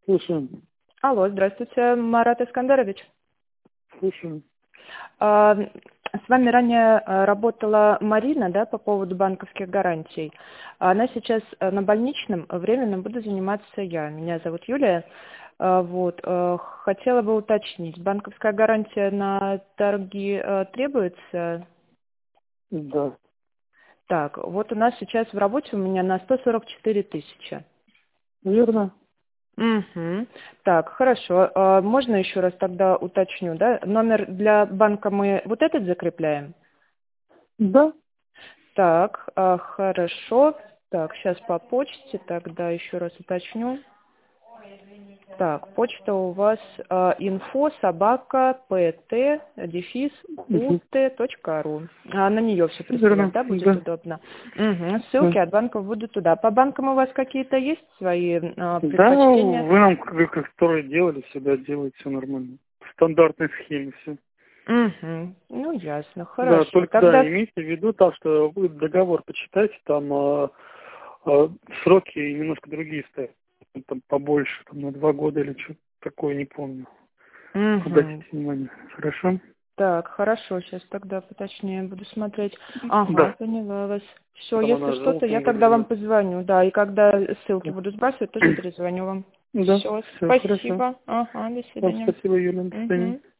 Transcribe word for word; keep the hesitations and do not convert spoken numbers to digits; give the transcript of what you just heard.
Слушаем. Алло, здравствуйте, Марат Искандарович. Слушаем. А, С вами ранее а, работала Марина, да, по поводу банковских гарантий. Она сейчас а, на больничном, временно буду заниматься я. Меня зовут Юлия. А, Вот. а, Хотела бы уточнить, банковская гарантия на торги а, требуется? Да. Так, вот у нас сейчас в работе у меня на сто сорок четыре тысячи. Верно? Угу. Так, хорошо. А, Можно еще раз тогда уточню, да? Номер для банка мы вот этот закрепляем? Да. Так, а, хорошо. Так, сейчас по почте тогда еще раз уточню. Так, почта у вас а, info собака pt дефис Угу. ut точка ру. А на нее все присылать, Верно. да, будет Да. удобно? Угу. Да. Ссылки от банков будут туда. По банкам у вас какие-то есть свои а, Да, предпочтения? вы нам как, как которые делали, всегда делаете все нормально. В стандартной схеме все. Угу. Ну, ясно, Да, хорошо. только да, Тогда, имейте в виду, так что вы договор почитайте, там а, а, сроки немножко другие стоят. Там побольше, там на два года или что-то такое, не помню. Обратите угу. внимание. Хорошо? Так, хорошо, сейчас тогда поточнее буду смотреть. Ага, Да. поняла вас. Все, Там если она что-то, я желтым тогда вам выглядит. позвоню, да, и когда ссылки Да. буду сбрасывать, тоже перезвоню вам. Да. Все, Все, хорошо. спасибо. Ага, до Вам свидания. спасибо, Юля. До свидания. Угу.